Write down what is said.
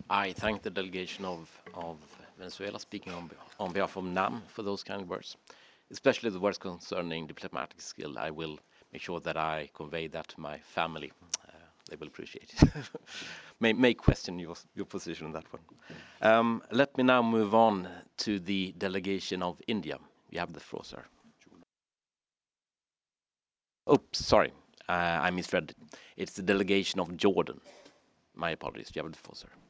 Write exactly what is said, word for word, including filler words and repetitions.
I thank the delegation of, of Venezuela, speaking on, on behalf of NAM, for those kind words, especially the words concerning diplomatic skill. I will make sure that I convey that to my family. Uh, they will appreciate it. may, may question your, your position on that one. Um, let me now move on to the delegation of India. You have the floor, sir. Oh, sorry, uh, I misread it. It's the delegation of Jordan. My apologies. You have the floor, sir.